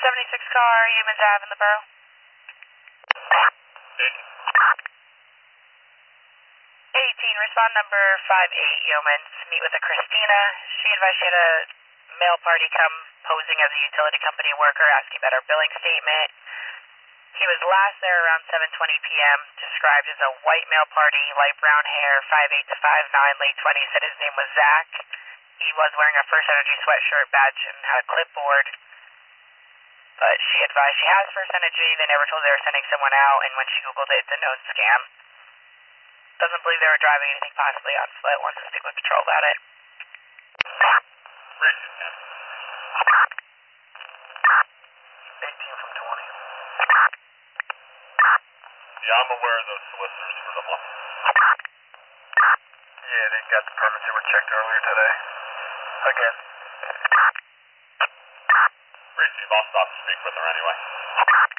76 car, Humans Ave in the borough. 18, respond number 58, Yeomans. Meet with a Christina. She advised she had a male party come posing as a utility company worker, asking about our billing statement. He was last there around 7:20 p.m., described as a white male party, light brown hair, 5'8" to 5'9", late 20s, said his name was Zach. He was wearing a First Energy sweatshirt, badge, and had a clipboard. But she advised she has First Energy. They never told her they were sending someone out, and when she Googled it, it's a known scam. Doesn't believe they were driving anything possibly on foot, wants to speak with Patrol about it. Racing, man. 18 from 20. Yeah, I'm aware of those solicitors for the month. Yeah, they got the permits that were checked earlier today. Again. Racing, I'll stop to speak with her anyway.